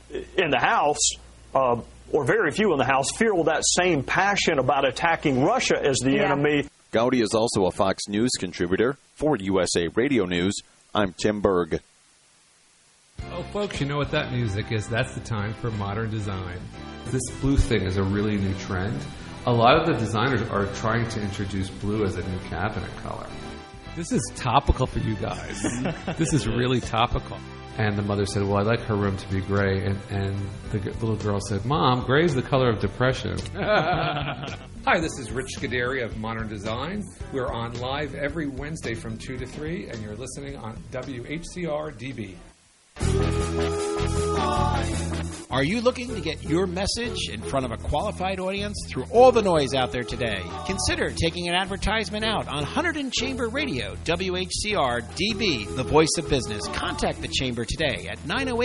in the House, or very few in the House, feel that same passion about attacking Russia as the enemy. Gowdy is also a Fox News contributor. For USA Radio News, I'm Tim Berg. Oh, folks, you know what that music is. That's the time for modern design. This blue thing is a really new trend. A lot of the designers are trying to introduce blue as a new cabinet color. This is topical for you guys. This is really topical. And the mother said, well, I'd like her room to be gray. And the little girl said, Mom, gray is the color of depression. Hi, this is Rich Scuderi of Modern Design. We're on live every Wednesday from 2 to 3, and you're listening on WHCR DB. Are you looking to get your message in front of a qualified audience through all the noise out there today? Consider taking an advertisement out on Hunterdon Chamber Radio, WHCR DB, the voice of business. Contact the Chamber today at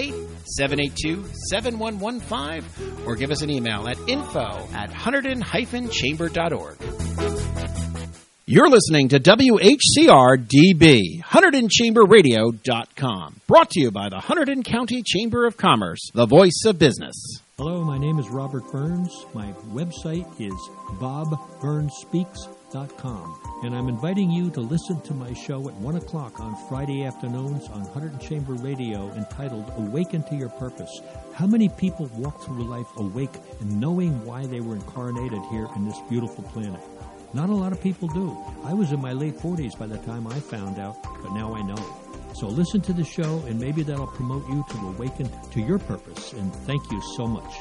908-782-7115 or give us an email at info@hunterdon-chamber.org. You're listening to WHCR-DB, HunterdonChamberRadio.com. Brought to you by the Hunterdon County Chamber of Commerce, the voice of business. Hello, my name is Robert Burns. My website is BobBurnsSpeaks.com. And I'm inviting you to listen to my show at 1 o'clock on Friday afternoons on Hunterdon Chamber Radio entitled Awaken to Your Purpose. How many people walk through life awake and knowing why they were incarnated here in this beautiful planet? Not a lot of people do. I was in my late 40s by the time I found out, but now I know. So listen to the show, and maybe that'll promote you to awaken to your purpose. And thank you so much.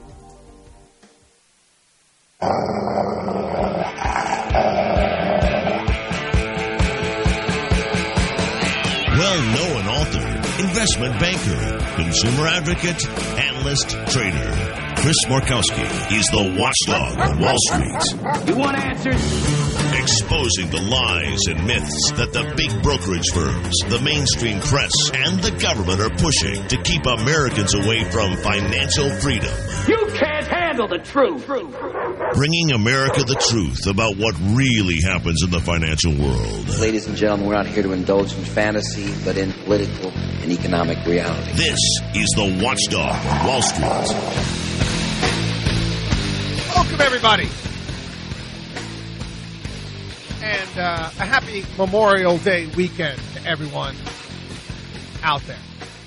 Well-known author, investment banker, consumer advocate, analyst, trader. Chris Markowski is the watchdog on Wall Street. You want answers? Exposing the lies and myths that the big brokerage firms, the mainstream press, and the government are pushing to keep Americans away from financial freedom. You can't handle the truth. Bringing America the truth about what really happens in the financial world. Ladies and gentlemen, we're not here to indulge in fantasy, but in political and economic reality. This is the watchdog on Wall Street. Welcome, everybody. And a happy Memorial Day weekend to everyone out there.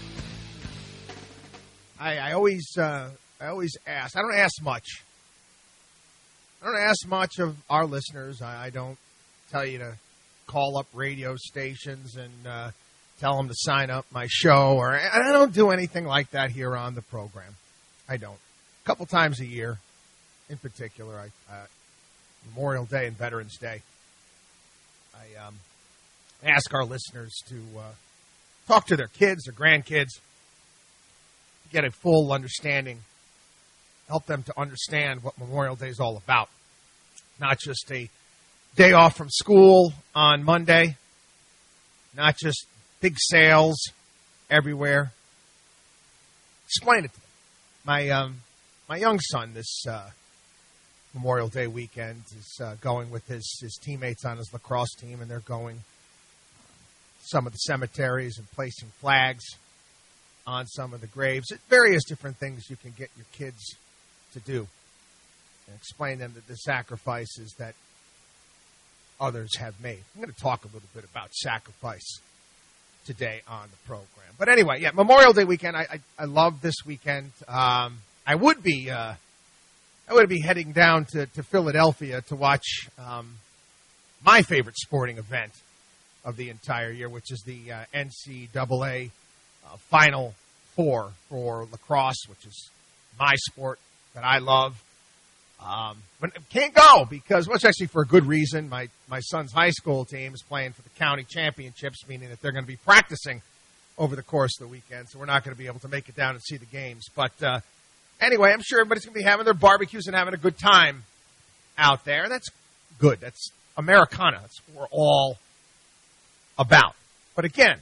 I always ask. I don't ask much. I don't ask much of our listeners. I don't tell you to call up radio stations and tell them to sign up my show. Or I don't do anything like that here on the program. I don't. A couple times a year, in particular, Memorial Day and Veterans Day, I ask our listeners to talk to their kids or grandkids, get a full understanding, help them to understand what Memorial Day is all about. Not just a day off from school on Monday, not just big sales everywhere. Explain it to them. My young son this Memorial Day weekend is going with his teammates on his lacrosse team, and they're going some of the cemeteries and placing flags on some of the graves. Various different things you can get your kids to do. And explain them the sacrifices that others have made. I'm going to talk a little bit about sacrifice today on the program. But anyway, yeah, Memorial Day weekend. I love this weekend. I would be heading down to Philadelphia to watch my favorite sporting event of the entire year, which is the NCAA Final Four for lacrosse, which is my sport that I love. But can't go because, well, it's actually for a good reason. My son's high school team is playing for the county championships, meaning that they're going to be practicing over the course of the weekend, so we're not going to be able to make it down and see the games. But anyway, I'm sure everybody's going to be having their barbecues and having a good time out there. That's good. That's Americana. That's what we're all about. But again,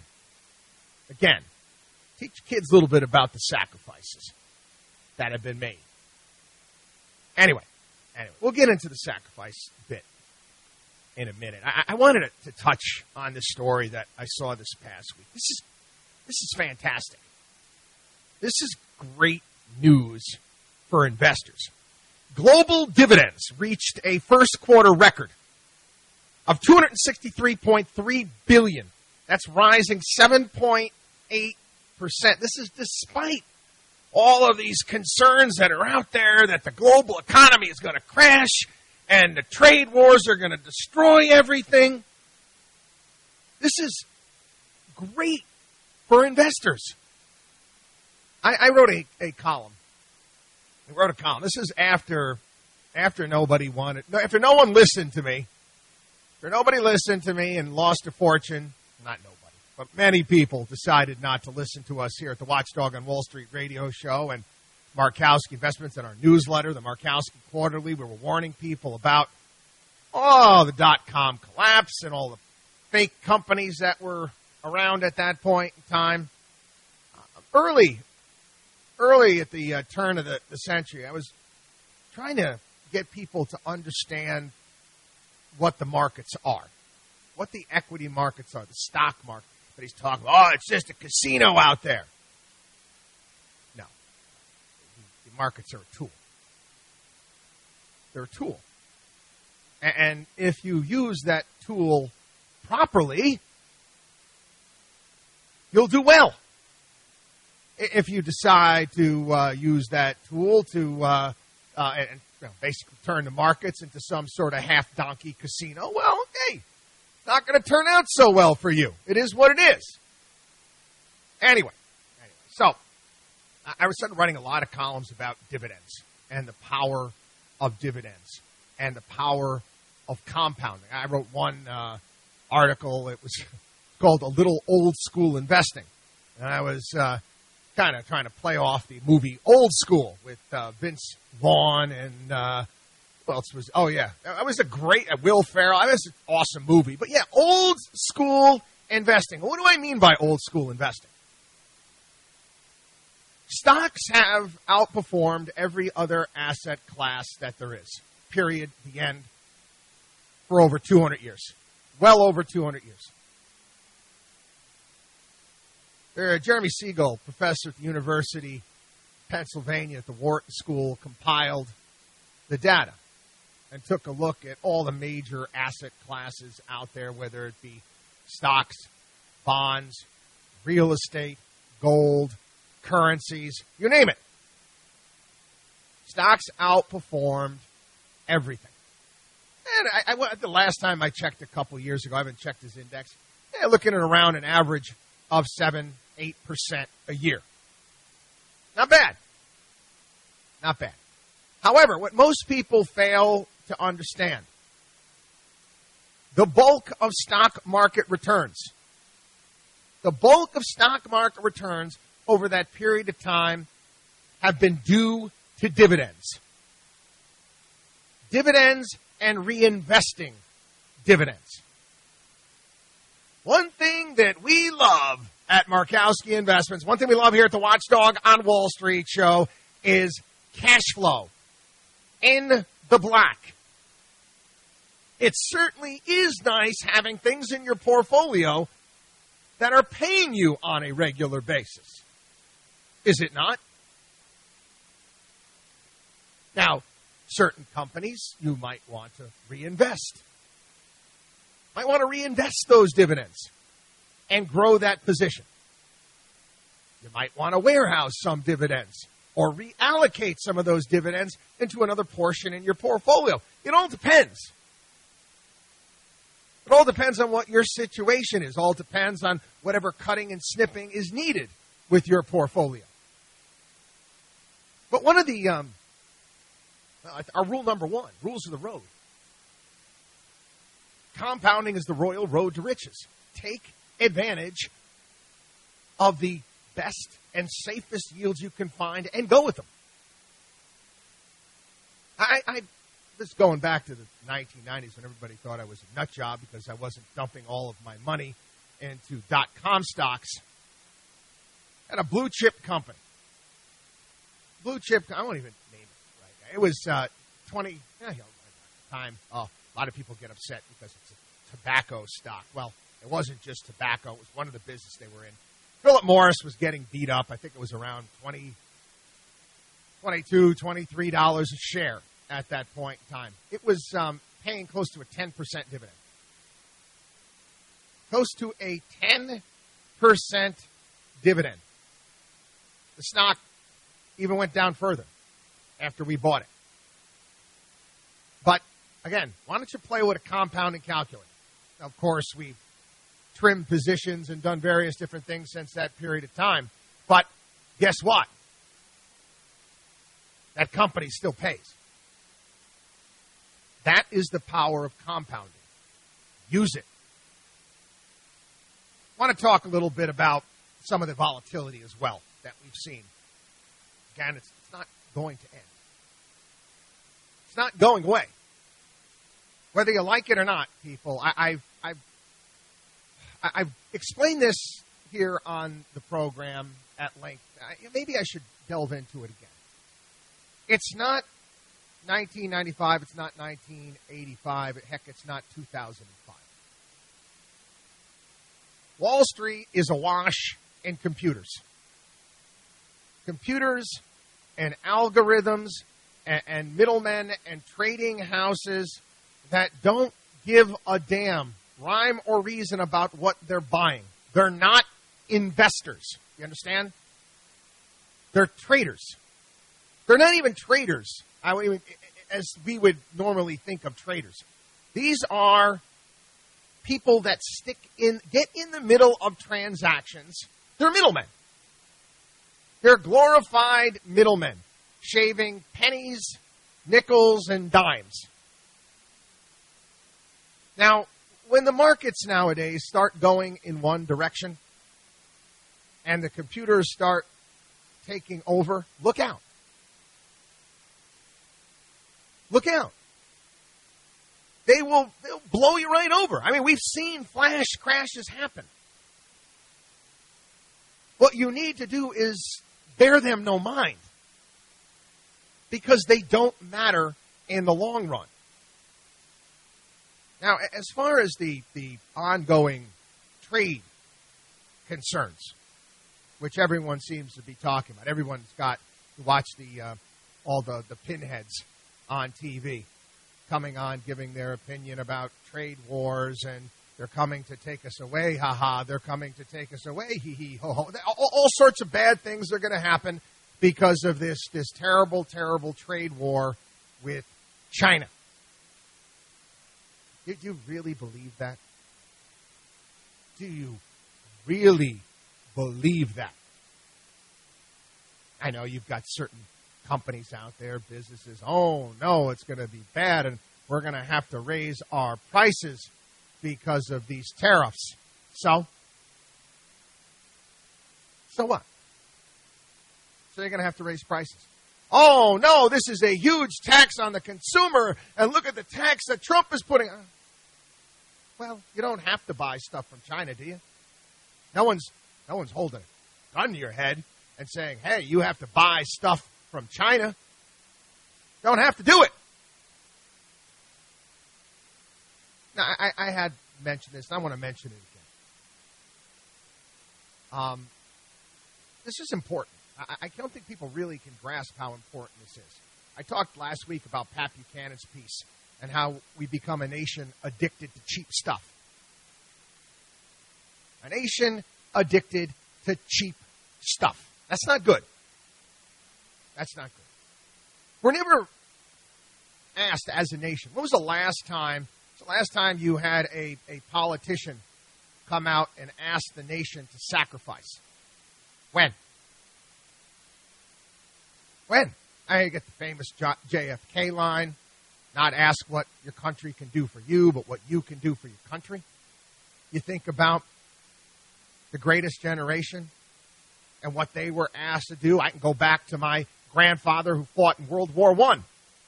teach kids a little bit about the sacrifices that have been made. Anyway, we'll get into the sacrifice bit in a minute. I wanted to touch on this story that I saw this past week. This is fantastic. This is great news for investors. Global dividends reached a first quarter record of $263.3 billion. That's rising 7.8%. This is despite all of these concerns that are out there that the global economy is going to crash and the trade wars are going to destroy everything. This is great for investors. I wrote a column. I wrote a column. This is after nobody wanted, after no one listened to me. After nobody listened to me and lost a fortune. Not nobody, but many people decided not to listen to us here at the Watchdog on Wall Street radio show and Markowski Investments and our newsletter, the Markowski Quarterly. We were warning people about the dot-com collapse and all the fake companies that were around at that point in time. Early at the turn of the century, I was trying to get people to understand what the markets are, what the equity markets are, the stock market. But he's talking, it's just a casino out there. No. The markets are a tool. They're a tool. And if you use that tool properly, you'll do well. If you decide to use that tool to basically turn the markets into some sort of half-donkey casino, well, hey, it's not going to turn out so well for you. It is what it is. Anyway, so I was started writing a lot of columns about dividends and the power of dividends and the power of compounding. I wrote one article. It was called A Little Old School Investing. And I was kind of trying to play off the movie Old School with Vince Vaughn and who else was? Oh, yeah. It was a great Will Ferrell. It was an awesome movie. But, yeah, old school investing. What do I mean by old school investing? Stocks have outperformed every other asset class that there is, period, the end, for over 200 years. Well over 200 years. Jeremy Siegel, professor at the University of Pennsylvania at the Wharton School, compiled the data and took a look at all the major asset classes out there, whether it be stocks, bonds, real estate, gold, currencies, you name it. Stocks outperformed everything. And the last time I checked a couple years ago, I haven't checked his index, looking at around an average of 7-8% a year. Not bad. Not bad. However, what most people fail to understand, the bulk of stock market returns, over that period of time have been due to dividends. Dividends and reinvesting dividends. One thing that we love at Markowski Investments, one thing we love here at the Watchdog on Wall Street show is cash flow in the black. It certainly is nice having things in your portfolio that are paying you on a regular basis. Is it not? Now, certain companies you might want to reinvest. Might want to reinvest those dividends and grow that position. You might want to warehouse some dividends or reallocate some of those dividends into another portion in your portfolio. It all depends. It all depends on what your situation is. It all depends on whatever cutting and snipping is needed with your portfolio. But one of the, our rule number one, rules of the road. Compounding is the royal road to riches. Take advantage of the best and safest yields you can find and go with them. I this is going back to the 1990s when everybody thought I was a nut job because I wasn't dumping all of my money into .com stocks. At a blue chip company. Blue chip, I won't even name it right. It was 20, at the time, a lot of people get upset because it's a tobacco stock. Well, it wasn't just tobacco. It was one of the business they were in. Philip Morris was getting beat up. I think it was around 20, $22, $23 a share at that point in time. It was paying close to a 10% dividend. Close to a 10% dividend. The stock even went down further after we bought it. But, again, why don't you play with a compounding calculator? Of course, we've trimmed positions and done various different things since that period of time. But guess what? That company still pays. That is the power of compounding. Use it. I want to talk a little bit about some of the volatility as well that we've seen. Again, it's not going to end. It's not going away. Whether you like it or not, people, I've explained this here on the program at length. Maybe I should delve into it again. It's not 1995. It's not 1985. Heck, it's not 2005. Wall Street is awash in computers. Computers and algorithms and middlemen and trading houses that don't give a damn, rhyme or reason about what they're buying. They're not investors. You understand? They're traders. They're not even traders, as we would normally think of traders. These are people that get in the middle of transactions. They're middlemen. They're glorified middlemen, shaving pennies, nickels, and dimes. Now, when the markets nowadays start going in one direction and the computers start taking over, look out. Look out. They'll blow you right over. I mean, we've seen flash crashes happen. What you need to do is bear them no mind, because they don't matter in the long run. Now, as far as the ongoing trade concerns, which everyone seems to be talking about, everyone's got to watch all the pinheads on TV coming on, giving their opinion about trade wars, and they're coming to take us away, ha-ha, they're coming to take us away, hee-hee, ho-ho. All sorts of bad things are going to happen because of this terrible, terrible trade war with China. Do you really believe that? Do you really believe that? I know you've got certain companies out there, businesses, oh, no, it's going to be bad, and we're going to have to raise our prices because of these tariffs. So what? So you're going to have to raise prices. Oh, no, this is a huge tax on the consumer, and look at the tax that Trump is putting on. Well, you don't have to buy stuff from China, do you? No one's holding a gun to your head and saying, hey, you have to buy stuff from China. Don't have to do it. Now, I had mentioned this, and I want to mention it again. This is important. I don't think people really can grasp how important this is. I talked last week about Pat Buchanan's piece and how we become a nation addicted to cheap stuff. A nation addicted to cheap stuff. That's not good. That's not good. We're never asked as a nation, when was the last time you had a politician come out and ask the nation to sacrifice? When? I get the famous JFK line, not ask what your country can do for you, but what you can do for your country. You think about the Greatest Generation and what they were asked to do. I can go back to my grandfather who fought in World War I.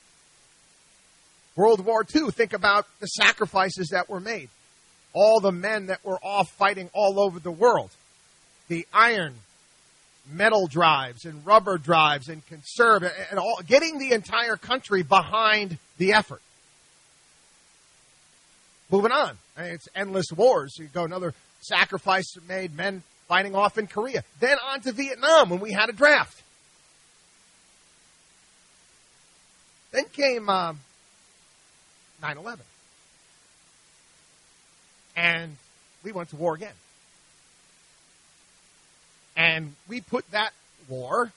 World War II, think about the sacrifices that were made. All the men that were off fighting all over the world. The iron, metal drives and rubber drives and conserve and all, getting the entire country behind the effort. Moving on. I mean, it's endless wars. You go another sacrifice made, men fighting off in Korea. Then on to Vietnam when we had a draft. Then came 9/11. And we went to war again. And we put that wars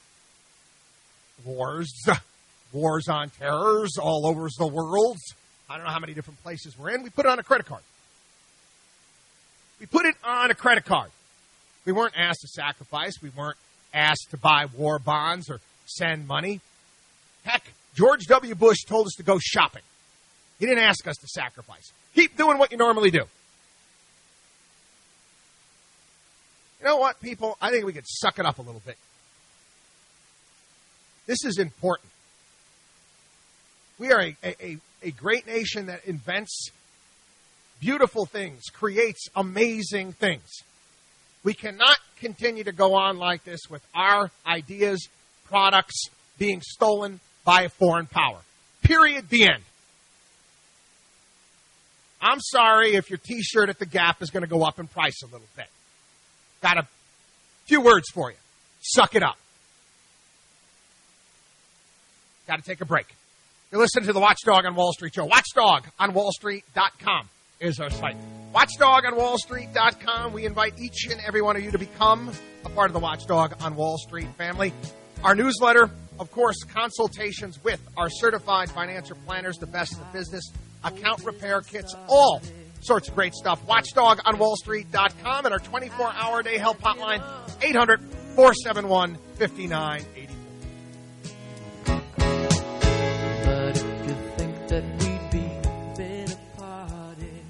on terrors all over the world. I don't know how many different places we're in. We put it on a credit card. We put it on a credit card. We weren't asked to sacrifice. We weren't asked to buy war bonds or send money. Heck, George W. Bush told us to go shopping. He didn't ask us to sacrifice. Keep doing what you normally do. You know what, people? I think we could suck it up a little bit. This is important. We are a great nation that invents beautiful things, creates amazing things. We cannot continue to go on like this with our ideas, products being stolen by a foreign power. Period. The end. I'm sorry if your T-shirt at the Gap is going to go up in price a little bit. Got a few words for you. Suck it up. Got to take a break. You're listening to the Watchdog on Wall Street show. WatchdogOnWallStreet.com is our site. WatchdogOnWallStreet.com. We invite each and every one of you to become a part of the Watchdog on Wall Street family. Our newsletter, of course, consultations with our certified financial planners, the best in the business, account repair kits, all sorts of great stuff. WatchdogOnWallStreet.com and our 24-hour-a-day help hotline, 800-471-5984. But if you think that we'd be better parted.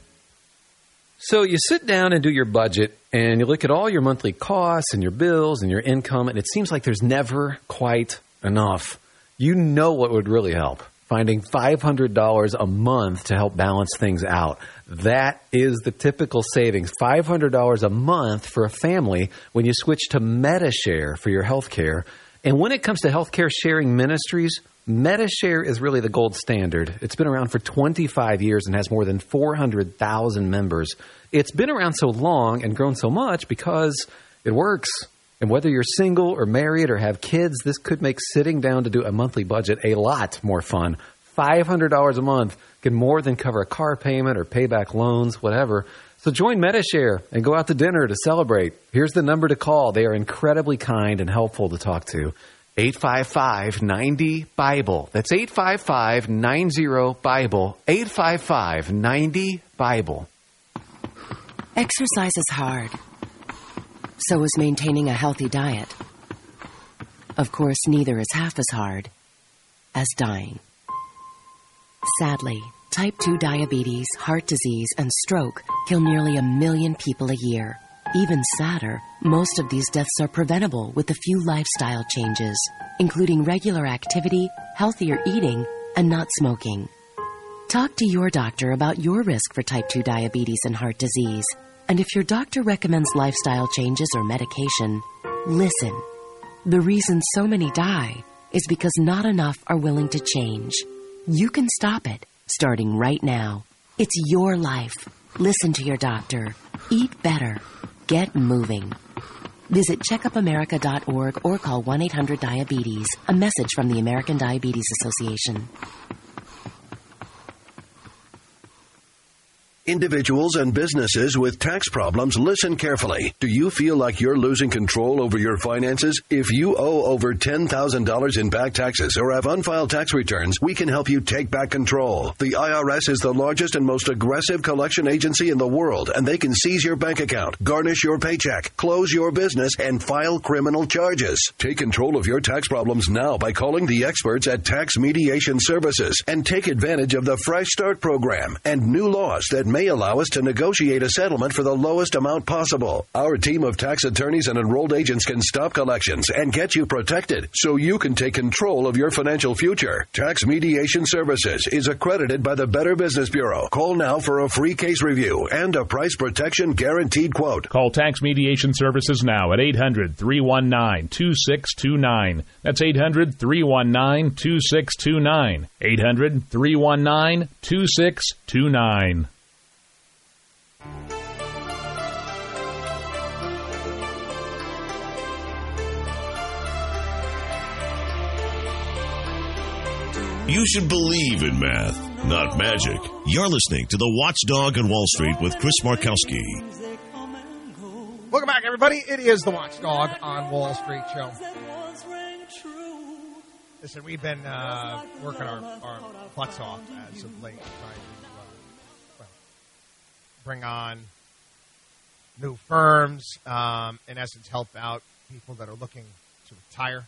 So you sit down and do your budget, and you look at all your monthly costs and your bills and your income, and it seems like there's never quite enough. You know what would really help? Finding $500 a month to help balance things out. That is the typical savings, $500 a month for a family when you switch to Medi-Share for your health care. And when it comes to healthcare sharing ministries, Medi-Share is really the gold standard. It's been around for 25 years and has more than 400,000 members. It's been around so long and grown so much because it works. And whether you're single or married or have kids, this could make sitting down to do a monthly budget a lot more fun. $500 a month can more than cover a car payment or pay back loans, whatever. So join Medi-Share and go out to dinner to celebrate. Here's the number to call. They are incredibly kind and helpful to talk to. 855-90-BIBLE. That's 855-90-BIBLE. 855-90-BIBLE. Exercise is hard. So is maintaining a healthy diet. Of course, neither is half as hard as dying. Sadly, type 2 diabetes, heart disease, and stroke kill nearly 1 million people a year. Even sadder, most of these deaths are preventable with a few lifestyle changes, including regular activity, healthier eating, and not smoking. Talk to your doctor about your risk for type 2 diabetes and heart disease. And if your doctor recommends lifestyle changes or medication, listen. The reason so many die is because not enough are willing to change. You can stop it, starting right now. It's your life. Listen to your doctor. Eat better. Get moving. Visit checkupamerica.org or call 1-800-DIABETES. A message from the American Diabetes Association. Individuals and businesses with tax problems, listen carefully. Do you feel like you're losing control over your finances? If you owe over $10,000 in back taxes or have unfiled tax returns, we can help you take back control. The IRS is the largest and most aggressive collection agency in the world, and they can seize your bank account, garnish your paycheck, close your business, and file criminal charges. Take control of your tax problems now by calling the experts at Tax Mediation Services and take advantage of the Fresh Start program and new laws that may allow us to negotiate a settlement for the lowest amount possible. Our team of tax attorneys and enrolled agents can stop collections and get you protected so you can take control of your financial future. Tax Mediation Services is accredited by the Better Business Bureau. Call now for a free case review and a price protection guaranteed quote. Call Tax Mediation Services now at 800-319-2629. That's 800-319-2629. 800-319-2629. You should believe in math, not magic. You're listening to The Watchdog on Wall Street with Chris Markowski. Welcome back, everybody. It is The Watchdog on Wall Street show. Listen, we've been working our butts off as of late, trying to bring on new firms, in essence, help out people that are looking to retire,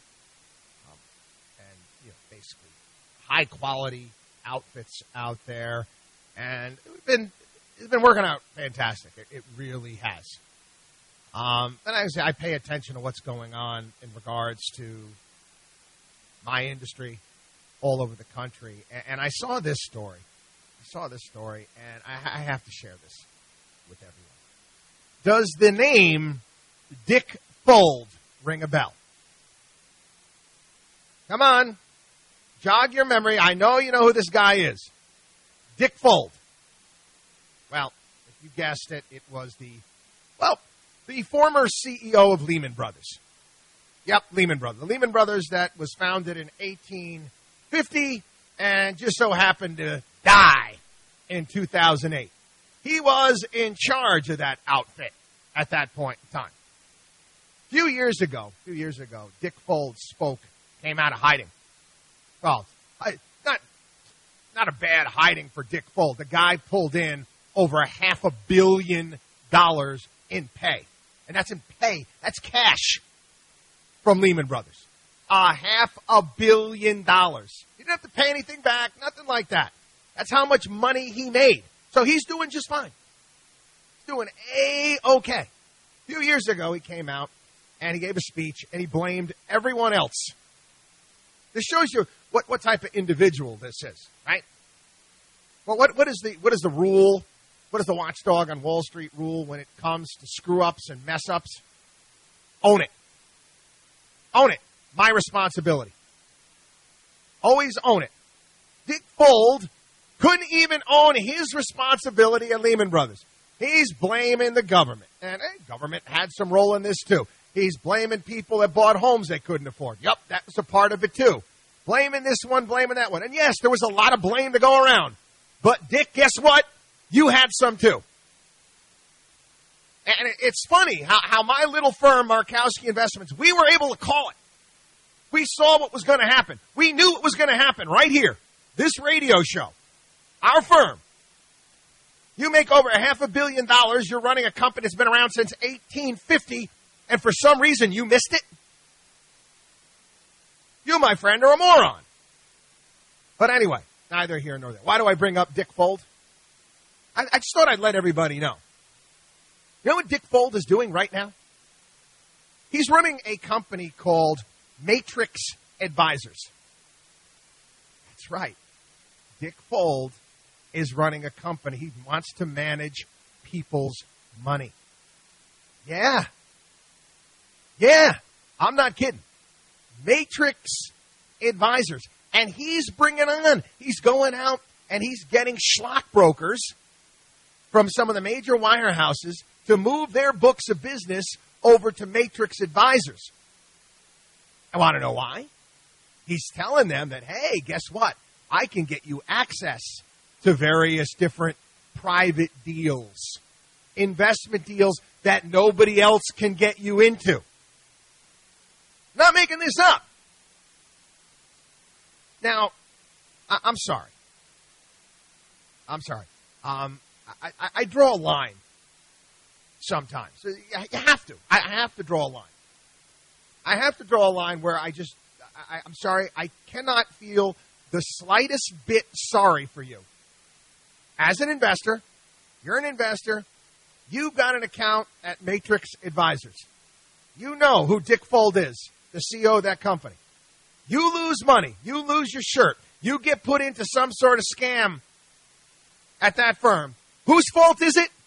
and basically high-quality outfits out there. And it's been working out fantastic. It really has. And I pay attention to what's going on in regards to my industry all over the country. And I saw this story. And I have to share this with everyone. Does the name Dick Fuld ring a bell? Come on. Jog your memory. I know you know who this guy is. Dick Fuld. Well, if you guessed it, it was the former CEO of Lehman Brothers. Yep, Lehman Brothers. The Lehman Brothers that was founded in 1850 and just so happened to die in 2008. He was in charge of that outfit at that point in time. A few years ago, Dick Fuld came out of hiding. Well, not a bad hiding for Dick Fuld. The guy pulled in over $500 million in pay. And that's in pay. That's cash from Lehman Brothers. $500 million. He didn't have to pay anything back, nothing like that. That's how much money he made. So he's doing just fine. He's doing A-okay. A few years ago, he came out and he gave a speech and he blamed everyone else. This shows you what type of individual this is, right? Well, what is the rule? What is the Watchdog on Wall Street rule when it comes to screw-ups and mess-ups? Own it. Own it. My responsibility. Always own it. Dick Fuld couldn't even own his responsibility at Lehman Brothers. He's blaming the government. And government had some role in this, too. He's blaming people that bought homes they couldn't afford. Yep, that was a part of it, too. Blaming this one, blaming that one. And, yes, there was a lot of blame to go around. But, Dick, guess what? You had some, too. And it's funny how my little firm, Markowski Investments, we were able to call it. We saw what was going to happen. We knew it was going to happen right here. This radio show. Our firm. You make over $500 million. You're running a company that's been around since 1850, and for some reason you missed it? You, my friend, are a moron. But anyway, neither here nor there. Why do I bring up Dick Fuld? I just thought I'd let everybody know. You know what Dick Fuld is doing right now? He's running a company called Matrix Advisors. That's right. Dick Fuld is running a company. He wants to manage people's money. Yeah. I'm not kidding. Matrix Advisors. And he's going out and he's getting schlock brokers from some of the major wirehouses to move their books of business over to Matrix Advisors. I want to know why. He's telling them that, hey, guess what? I can get you access to various different private deals, investment deals that nobody else can get you into. Not making this up. Now, I'm sorry. I draw a line sometimes. You have to. I have to draw a line. I have to draw a line where I'm sorry, I cannot feel the slightest bit sorry for you. As an investor, you're an investor, you've got an account at Matrix Advisors. You know who Dick Fuld is, the CEO of that company. You lose money, you lose your shirt, you get put into some sort of scam at that firm. Whose fault is it?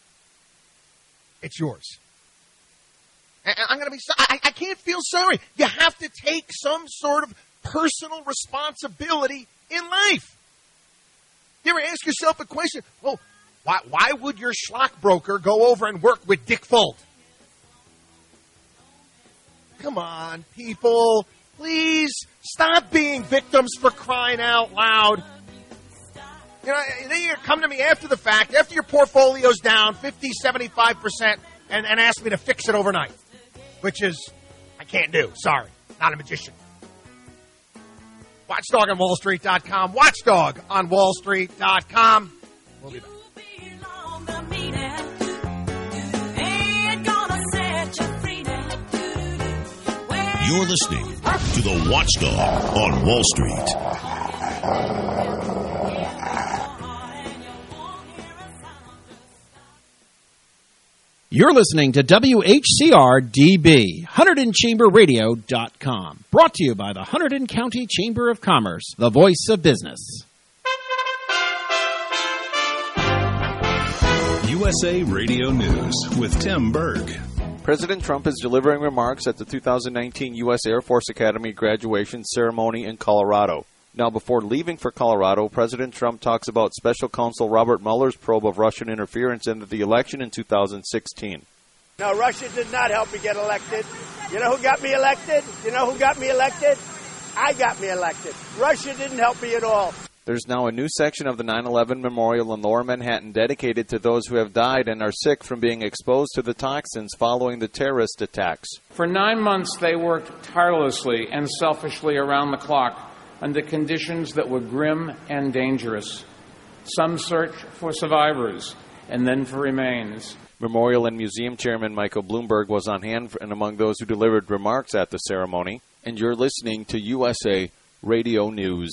It's yours. And I'm going to be sorry. I can't feel sorry. You have to take some sort of personal responsibility in life. You ever ask yourself the question, well, why would your schlock broker go over and work with Dick Fuld? Come on, people. Please stop being victims, for crying out loud. You know, then you come to me after the fact, after your portfolio's down 50, 75%, and ask me to fix it overnight, which is, I can't do. Sorry, not a magician. Watchdog on WallStreet.com. Watchdog on WallStreet.com. We'll be back. You're listening to the Watchdog on Wall Street. You're listening to WHCR-DB, HunterdonChamberRadio.com. Brought to you by the Hunterdon County Chamber of Commerce, the voice of business. USA Radio News with Tim Berg. President Trump is delivering remarks at the 2019 U.S. Air Force Academy graduation ceremony in Colorado. Now, before leaving for Colorado, President Trump talks about Special Counsel Robert Mueller's probe of Russian interference into the election in 2016. No, Russia did not help me get elected. You know who got me elected? You know who got me elected? I got me elected. Russia didn't help me at all. There's now a new section of the 9/11 Memorial in Lower Manhattan dedicated to those who have died and are sick from being exposed to the toxins following the terrorist attacks. For 9 months, they worked tirelessly and selfishly around the clock under conditions that were grim and dangerous. Some searched for survivors and then for remains. Memorial and Museum Chairman Michael Bloomberg was on hand and among those who delivered remarks at the ceremony. And you're listening to USA Radio News.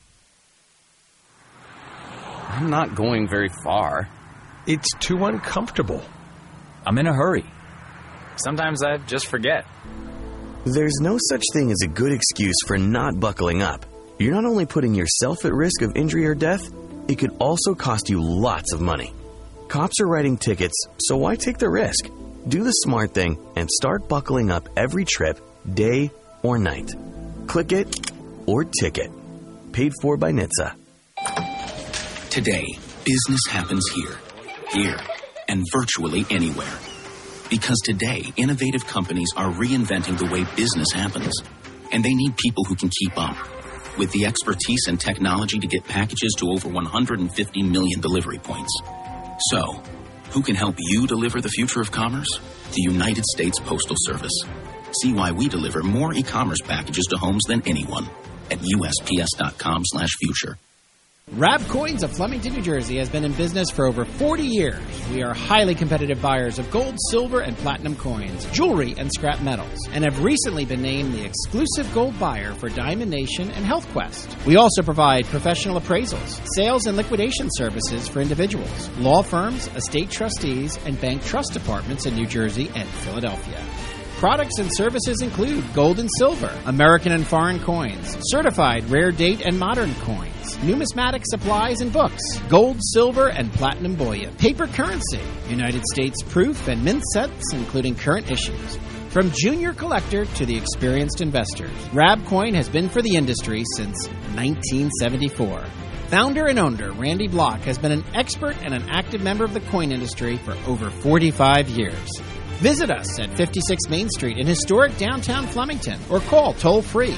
I'm not going very far. It's too uncomfortable. I'm in a hurry. Sometimes I just forget. There's no such thing as a good excuse for not buckling up. You're not only putting yourself at risk of injury or death, it could also cost you lots of money. Cops are writing tickets, so why take the risk? Do the smart thing and start buckling up every trip, day or night. Click it or ticket. Paid for by NHTSA. Today, business happens here, and virtually anywhere. Because today, innovative companies are reinventing the way business happens, and they need people who can keep up. With the expertise and technology to get packages to over 150 million delivery points. So, who can help you deliver the future of commerce? The United States Postal Service. See why we deliver more e-commerce packages to homes than anyone at USPS.com/future. Rab Coins of Flemington, New Jersey has been in business for over 40 years. We are highly competitive buyers of gold, silver, and platinum coins, jewelry, and scrap metals, and have recently been named the exclusive gold buyer for Diamond Nation and Health Quest. We also provide professional appraisals, sales and liquidation services for individuals, law firms, estate trustees, and bank trust departments in New Jersey and Philadelphia. Products and services include gold and silver, American and foreign coins, certified rare date and modern coins, numismatic supplies and books, gold, silver, and platinum bullion, paper currency, United States proof and mint sets, including current issues. From junior collector to the experienced investors, Rab Coin has been for the industry since 1974. Founder and owner Randy Block has been an expert and an active member of the coin industry for over 45 years. Visit us at 56 Main Street in historic downtown Flemington or call toll-free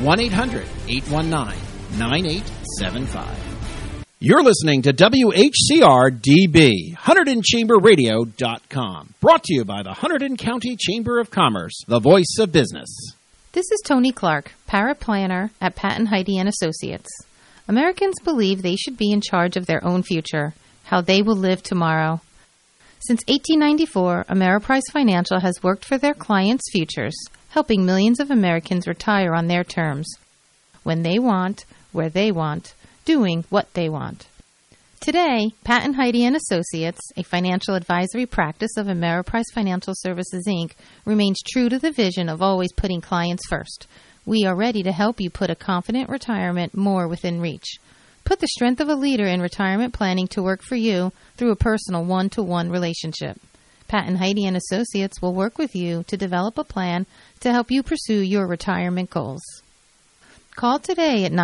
1-800-819-9875. You're listening to WHCR-DB, HunterdonChamberRadio.com. Brought to you by the Hunterdon County Chamber of Commerce, the voice of business. This is Tony Clark, paraplanner at Patton Heide & Associates. Americans believe they should be in charge of their own future, how they will live tomorrow. Since 1894, Ameriprise Financial has worked for their clients' futures, helping millions of Americans retire on their terms, when they want, where they want, doing what they want. Today, Patton Heide & Associates, a financial advisory practice of Ameriprise Financial Services, Inc., remains true to the vision of always putting clients first. We are ready to help you put a confident retirement more within reach. Put the strength of a leader in retirement planning to work for you through a personal one-to-one relationship. Patton Heide & Associates will work with you to develop a plan to help you pursue your retirement goals. Call today at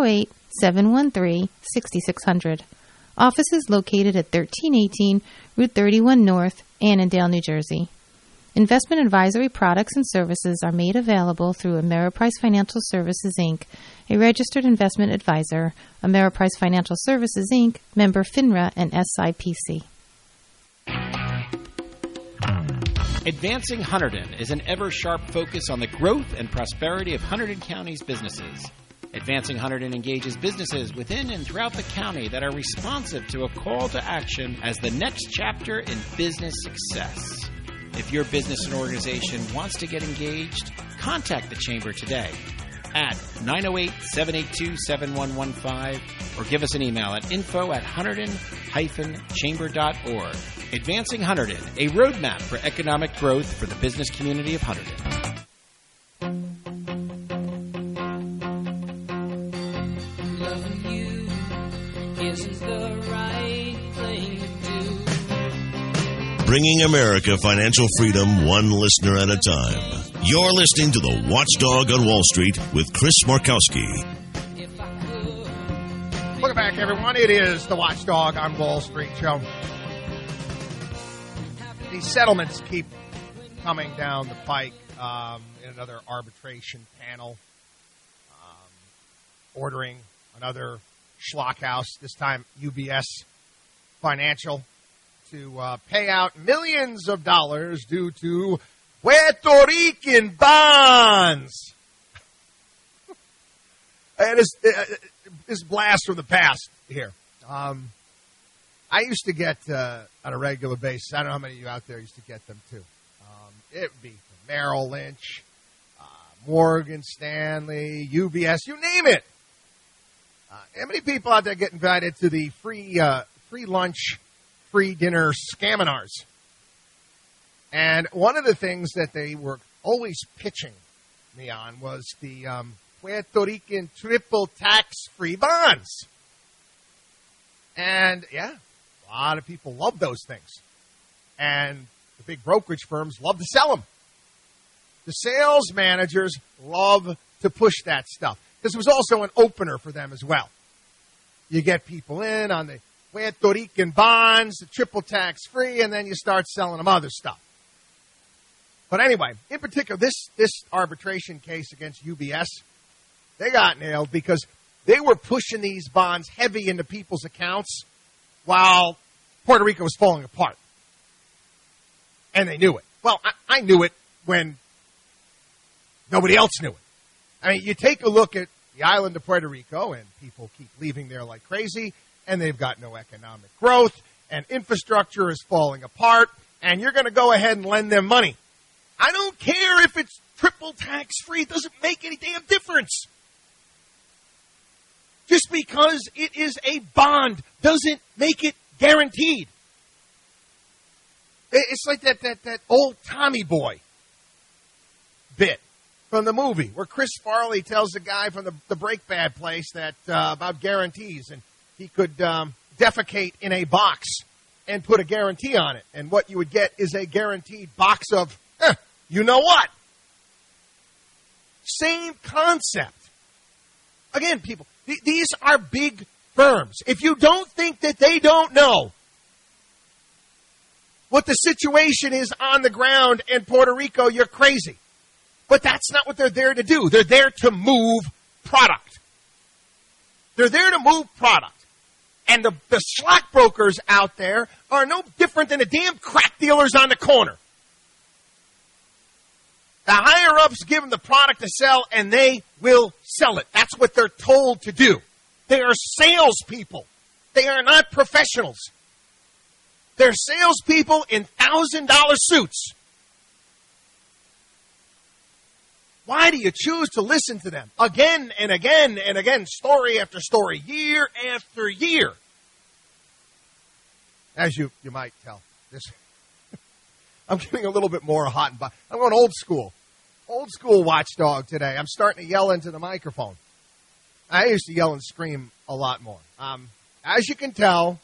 908-713-6600. Office is located at 1318 Route 31 North, Annandale, New Jersey. Investment advisory products and services are made available through Ameriprise Financial Services, Inc., a registered investment advisor. Ameriprise Financial Services, Inc., member FINRA and SIPC. Advancing Hunterdon is an ever-sharp focus on the growth and prosperity of Hunterdon County's businesses. Advancing Hunterdon engages businesses within and throughout the county that are responsive to a call to action as the next chapter in business success. If your business and organization wants to get engaged, contact the Chamber today at 908-782-7115 or give us an email at info@hunterdon-chamber.org. Advancing Hunterdon, a roadmap for economic growth for the business community of Hunterdon. Loving you isn't the right thing to do. Bringing America financial freedom one listener at a time. You're listening to The Watchdog on Wall Street with Chris Markowski. Welcome back, everyone. It is the Watchdog on Wall Street show. These settlements keep coming down the pike in another arbitration panel, ordering another schlockhouse, this time UBS Financial, to pay out millions of dollars due to Puerto Rican bonds. And this blast from the past here. I used to get, on a regular basis, I don't know how many of you out there used to get them too. It would be from Merrill Lynch, Morgan Stanley, UBS, you name it. How many people out there get invited to the free lunch, free dinner scaminars? And one of the things that they were always pitching me on was the Puerto Rican triple tax-free bonds. And, yeah, a lot of people love those things. And the big brokerage firms love to sell them. The sales managers love to push that stuff. Because it was also an opener for them as well. You get people in on the Puerto Rican bonds, the triple tax-free, and then you start selling them other stuff. But anyway, in particular, this arbitration case against UBS, they got nailed because they were pushing these bonds heavy into people's accounts while Puerto Rico was falling apart. And they knew it. Well, I knew it when nobody else knew it. I mean, you take a look at the island of Puerto Rico, and people keep leaving there like crazy, and they've got no economic growth, and infrastructure is falling apart, and you're going to go ahead and lend them money. I don't care if it's triple tax-free. It doesn't make any damn difference. Just because it is a bond doesn't make it guaranteed. It's like that old Tommy Boy bit from the movie where Chris Farley tells the guy from the Break Bad place that about guarantees, and he could defecate in a box and put a guarantee on it. And what you would get is a guaranteed box of, you know what? Same concept. Again, people, these are big firms. If you don't think that they don't know what the situation is on the ground in Puerto Rico, you're crazy. But that's not what they're there to do. They're there to move product. They're there to move product. And the slack brokers out there are no different than the damn crack dealers on the corner. The higher-ups give them the product to sell, and they will sell it. That's what they're told to do. They are salespeople. They are not professionals. They're salespeople in $1,000 suits. Why do you choose to listen to them again and again and again, story after story, year after year? As you might tell, I'm getting a little bit more hot and bothered. I'm going old school watchdog today. I'm starting to yell into the microphone. I used to yell and scream a lot more. As you can tell,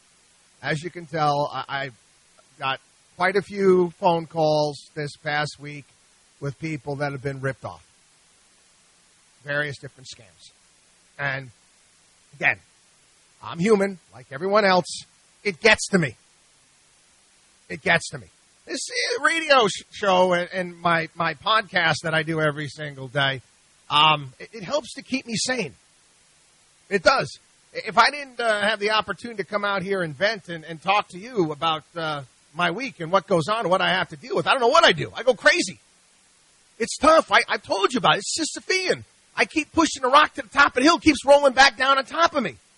I got quite a few phone calls this past week with people that have been ripped off. Various different scams. And again, I'm human, like everyone else. It gets to me. This radio show and my podcast that I do every single day, it helps to keep me sane. It does. If I didn't have the opportunity to come out here and vent and talk to you about my week and what goes on and what I have to deal with, I don't know what I do. I go crazy. It's tough. I've told you about it. It's Sisyphean. I keep pushing the rock to the top of the hill. It keeps rolling back down on top of me.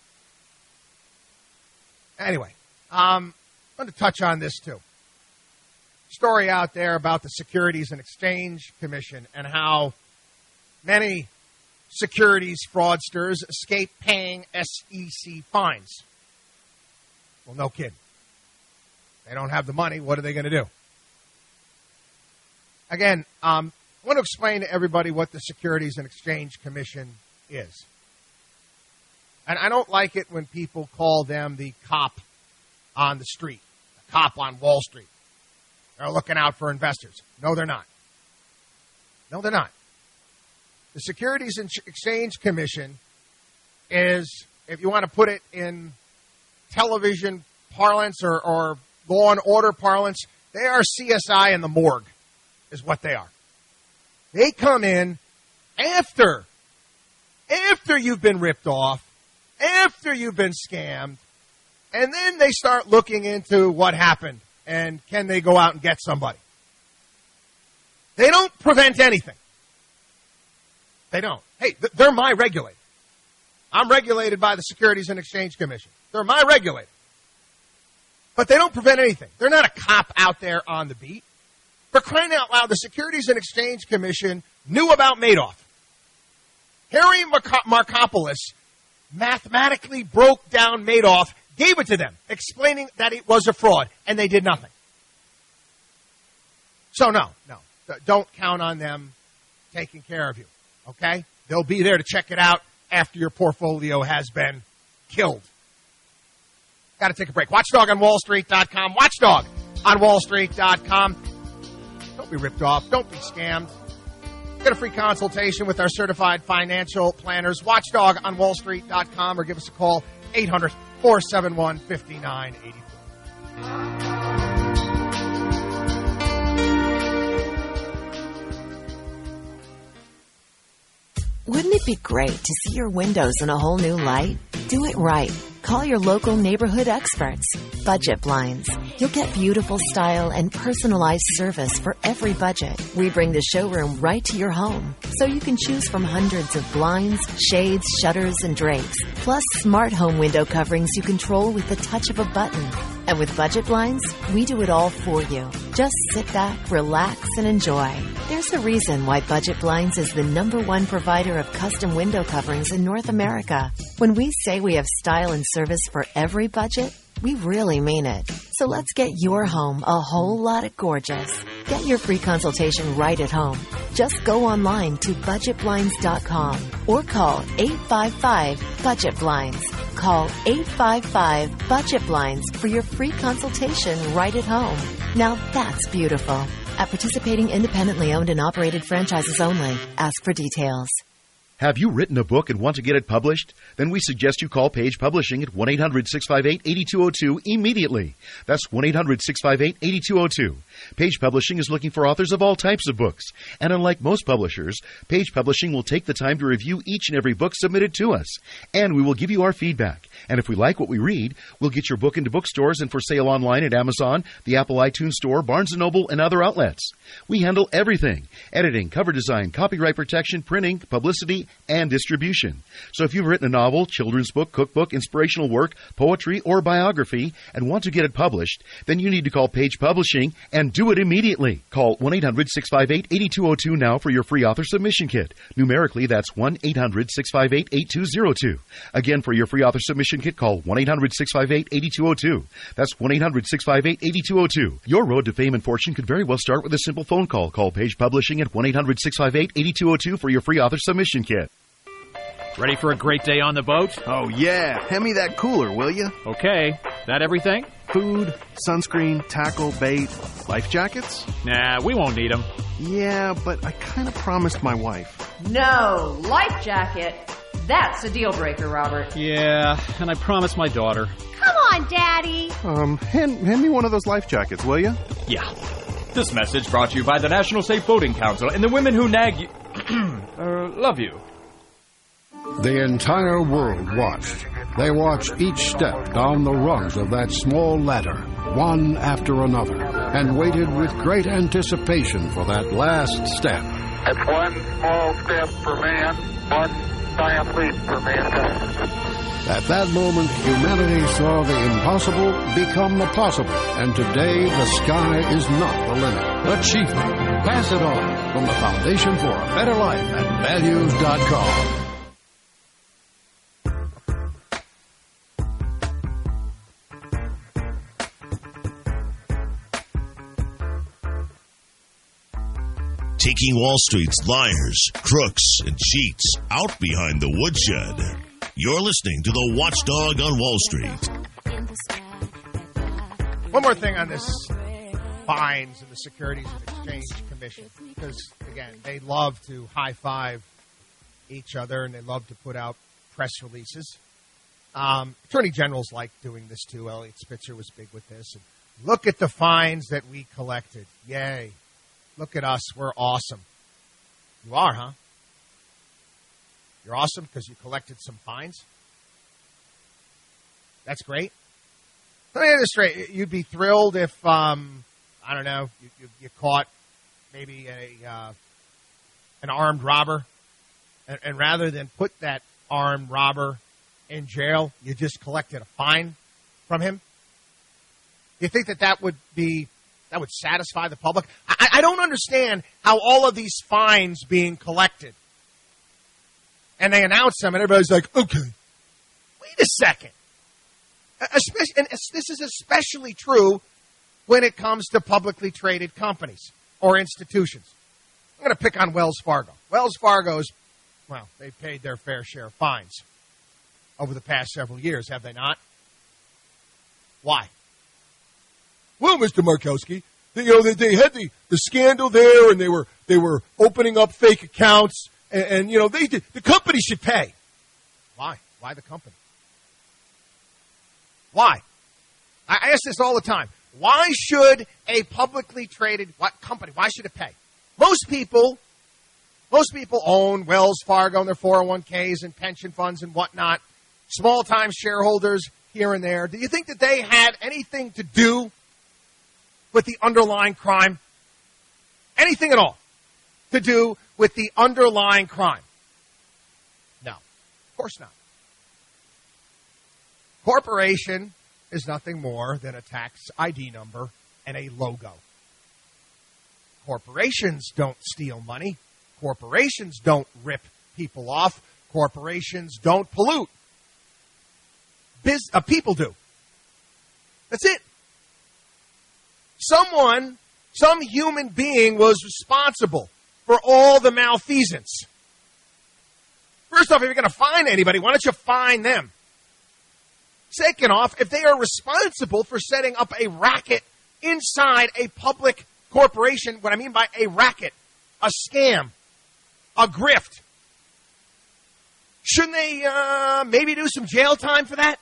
Anyway, I'm going to touch on this too. Story out there about the Securities and Exchange Commission and how many securities fraudsters escape paying SEC fines. Well, no kidding. They don't have the money. What are they going to do? Again, I want to explain to everybody what the Securities and Exchange Commission is. And I don't like it when people call them the cop on the street, the cop on Wall Street. They're looking out for investors. No, they're not. No, they're not. The Securities and Exchange Commission is, if you want to put it in television parlance or law and order parlance, they are CSI in the morgue, is what they are. They come in after you've been ripped off, after you've been scammed, and then they start looking into what happened and can they go out and get somebody. They don't prevent anything. They don't. Hey, they're my regulator. I'm regulated by the Securities and Exchange Commission. They're my regulator. But they don't prevent anything. They're not a cop out there on the beat. For crying out loud, the Securities and Exchange Commission knew about Madoff. Harry Markopolos mathematically broke down Madoff, gave it to them, explaining that it was a fraud, and they did nothing. So no, don't count on them taking care of you, okay? They'll be there to check it out after your portfolio has been killed. Got to take a break. WatchDogOnWallStreet.com. WatchDogOnWallStreet.com. Don't be ripped off. Don't be scammed. Get a free consultation with our certified financial planners. WatchDogOnWallStreet.com or give us a call, 800-471-5984. Wouldn't it be great to see your windows in a whole new light? Do it right. Call your local neighborhood experts. Budget Blinds. You'll get beautiful style and personalized service for every budget. We bring the showroom right to your home, so you can choose from hundreds of blinds, shades, shutters, and drapes, plus smart home window coverings you control with the touch of a button. And with Budget Blinds, we do it all for you. Just sit back, relax, and enjoy. There's a reason why Budget Blinds is the #1 provider of custom window coverings in North America. When we say we have style and service for every budget, we really mean it. So let's get your home a whole lot of gorgeous. Get your free consultation right at home. Just go online to budgetblinds.com or call 855-BUDGET-BLINDS. Call 855-BUDGET-BLINDS for your free consultation right at home. Now that's beautiful. At participating independently owned and operated franchises only. Ask for details. Have you written a book and want to get it published? Then we suggest you call Page Publishing at 1-800-658-8202 immediately. That's 1-800-658-8202. Page Publishing is looking for authors of all types of books. And unlike most publishers, Page Publishing will take the time to review each and every book submitted to us. And we will give you our feedback. And if we like what we read, we'll get your book into bookstores and for sale online at Amazon, the Apple iTunes Store, Barnes & Noble, and other outlets. We handle everything: editing, cover design, copyright protection, printing, publicity, and distribution. So if you've written a novel, children's book, cookbook, inspirational work, poetry, or biography and want to get it published, then you need to call Page Publishing and do it immediately. Call 1-800-658-8202 now for your free author submission kit. Numerically, that's 1-800-658-8202. Again, for your free author submission kit, call 1-800-658-8202. That's 1-800-658-8202. Your road to fame and fortune could very well start with a simple phone call. Call Page Publishing at 1-800-658-8202 for your free author submission kit. Ready for a great day on the boat? Oh, yeah. Hand me that cooler, will you? Okay. That everything? Food, sunscreen, tackle, bait, life jackets? Nah, we won't need them. Yeah, but I kind of promised my wife. No, life jacket. That's a deal breaker, Robert. Yeah, and I promised my daughter. Come on, Daddy. Hand me one of those life jackets, will you? Yeah. This message brought to you by the National Safe Boating Council and the women who nag you. Love you. The entire world watched. They watched each step down the rungs of that small ladder, one after another, and waited with great anticipation for that last step. It's one small step for man, one giant leap for mankind. At that moment, humanity saw the impossible become the possible, and today the sky is not the limit. Achievement. Pass it on from the Foundation for a Better Life at values.com. Taking Wall Street's liars, crooks, and cheats out behind the woodshed. You're listening to the Watchdog on Wall Street. One more thing on this fines and the Securities and Exchange Commission, because, again, they love to high-five each other and they love to put out press releases. Attorney generals like doing this, too. Elliot Spitzer was big with this. And look at the fines that we collected. Yay. Look at us. We're awesome. You are, huh? You're awesome because you collected some fines? That's great. Let me get this straight. You'd be thrilled if, I don't know, you caught maybe an armed robber, and rather than put that armed robber in jail, you just collected a fine from him? You think that would satisfy the public? I don't understand how all of these fines being collected, and they announce them, and everybody's like, okay, wait a second. And this is especially true when it comes to publicly traded companies or institutions. I'm going to pick on Wells Fargo. Wells Fargo's, well, they've paid their fair share of fines over the past several years, have they not? Why? Well, Mr. Markowski, they had the scandal there, and they were opening up fake accounts, and the company should pay. Why? Why the company? Why? I ask this all the time. Why should a publicly traded company, why should it pay? Most people own Wells Fargo and their 401ks and pension funds and whatnot, small-time shareholders here and there. Do you think that they had anything to do with the underlying crime? Anything at all to do with the underlying crime? No, of course not. Corporation is nothing more than a tax ID number and a logo. Corporations don't steal money. Corporations don't rip people off. Corporations don't pollute. People do. That's it. Some human being was responsible for all the malfeasance. First off, if you're going to fine anybody, why don't you fine them? Second off, if they are responsible for setting up a racket inside a public corporation, what I mean by a racket, a scam, a grift, shouldn't they maybe do some jail time for that?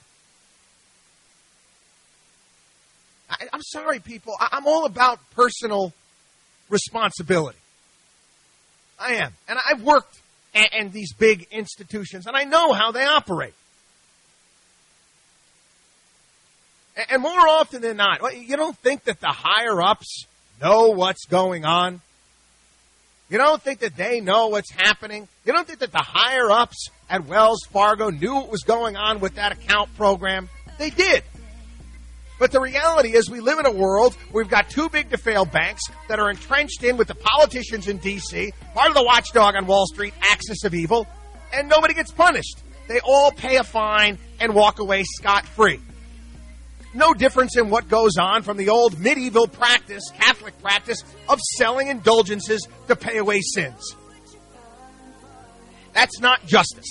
I'm sorry, people. I'm all about personal responsibility. I am. And I've worked in these big institutions, and I know how they operate. And more often than not, you don't think that the higher-ups know what's going on? You don't think that they know what's happening? You don't think that the higher-ups at Wells Fargo knew what was going on with that account program? They did. But the reality is we live in a world where we've got too big to fail banks that are entrenched in with the politicians in D.C., part of the watchdog on Wall Street, axis of evil, and nobody gets punished. They all pay a fine and walk away scot-free. No difference in what goes on from the old medieval practice, Catholic practice, of selling indulgences to pay away sins. That's not justice.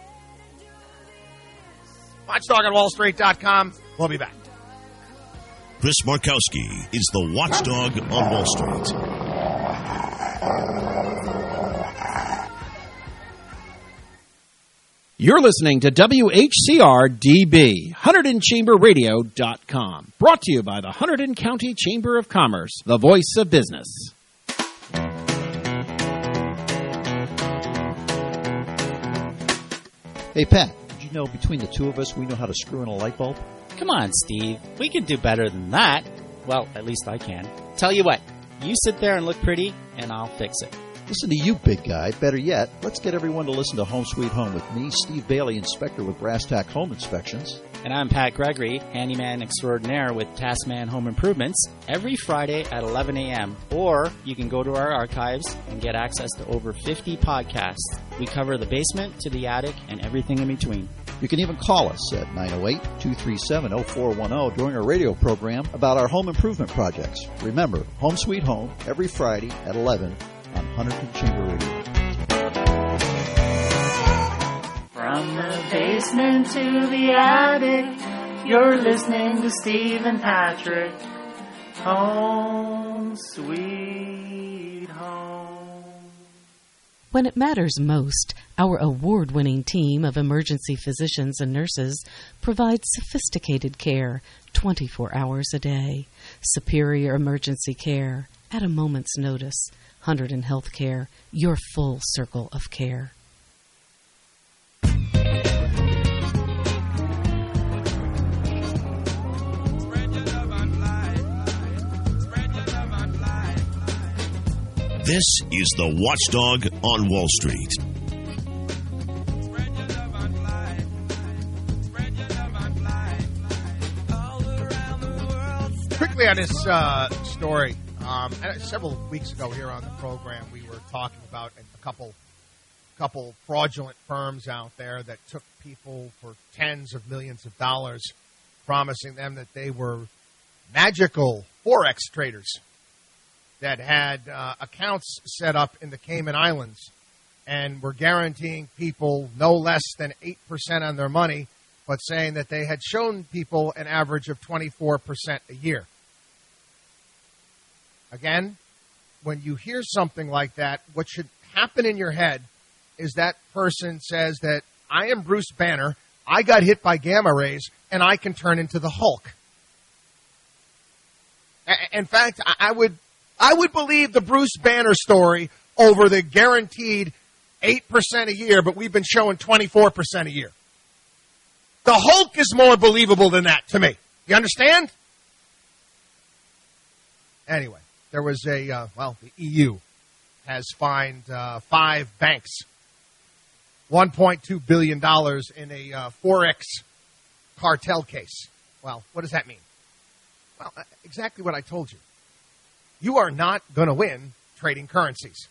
WatchdogOnWallStreet.com. We'll be back. Chris Markowski is the Watchdog on Wall Street. You're listening to WHCR-DB, HunterdonChamberRadio.com. Brought to you by the Hunterdon County Chamber of Commerce, the voice of business. Hey, Pat, did you know between the two of us we know how to screw in a light bulb? Come on, Steve. We can do better than that. Well, at least I can. Tell you what, you sit there and look pretty, and I'll fix it. Listen to you, big guy. Better yet, let's get everyone to listen to Home Sweet Home with me, Steve Bailey, inspector with Brass Tack Home Inspections. And I'm Pat Gregory, handyman extraordinaire with Taskman Home Improvements, every Friday at 11 a.m. Or you can go to our archives and get access to over 50 podcasts. We cover the basement to the attic and everything in between. You can even call us at 908-237-0410 during our radio program about our home improvement projects. Remember, Home Sweet Home, every Friday at 11 on Hunterdon Chamber Radio. From the basement to the attic, you're listening to Steve and Patrick. Home Sweet Home. When it matters most, our award-winning team of emergency physicians and nurses provides sophisticated care 24 hours a day. Superior emergency care at a moment's notice. Hunterdon Healthcare, your full circle of care. This is the Watchdog on Wall Street. Quickly on this story, several weeks ago here on the program, we were talking about a couple fraudulent firms out there that took people for tens of millions of dollars, promising them that they were magical Forex traders that had accounts set up in the Cayman Islands and were guaranteeing people no less than 8% on their money, but saying that they had shown people an average of 24% a year. Again, when you hear something like that, what should happen in your head is that person says that I am Bruce Banner, I got hit by gamma rays, and I can turn into the Hulk. In fact, I would believe the Bruce Banner story over the guaranteed 8% a year, but we've been showing 24% a year. The Hulk is more believable than that to me. You understand? Anyway, there was the EU has fined 5 banks $1.2 billion in a Forex cartel case. Well, what does that mean? Well, exactly what I told you. You are not going to win trading currencies.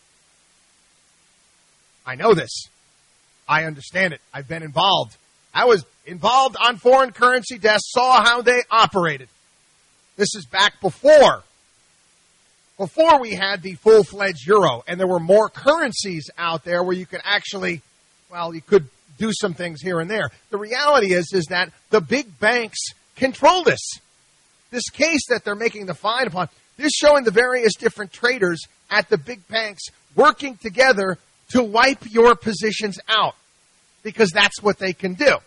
I know this. I understand it. I've been involved. I was involved on foreign currency desks, saw how they operated. This is back before we had the full-fledged euro, and there were more currencies out there where you could actually, you could do some things here and there. The reality is that the big banks control this. This case that they're making the fine upon, they're showing the various different traders at the big banks working together to wipe your positions out because that's what they can do.